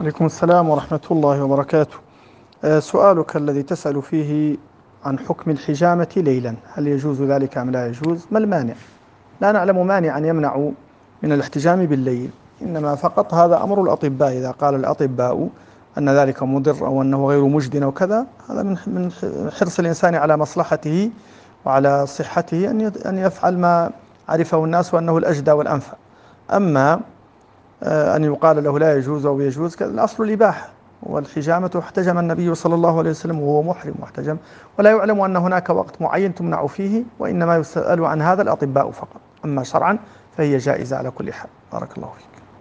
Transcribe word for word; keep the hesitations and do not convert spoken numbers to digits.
عليكم السلام ورحمة الله وبركاته. آه، سؤالك الذي تسأل فيه عن حكم الحجامة ليلا، هل يجوز ذلك أم لا يجوز؟ ما المانع؟ لا نعلم مانعا يمنع من الاحتجام بالليل، إنما فقط هذا أمر الأطباء. إذا قال الأطباء أن ذلك مضر أو أنه غير مجد أو كذا، هذا من من حرص الإنسان على مصلحته وعلى صحته أن أن يفعل ما عرفه الناس وأنه الأجدى والأنفع. أما آه، أن يقال له لا يجوز أو يجوز، الأصل الإباحة. والحجامة احتجم النبي صلى الله عليه وسلم وهو محرم واحتجم، ولا يعلم أن هناك وقت معين تمنع فيه، وإنما يسأل عن هذا الأطباء فقط. أما شرعا فهي جائزة على كل حال. بارك الله فيك.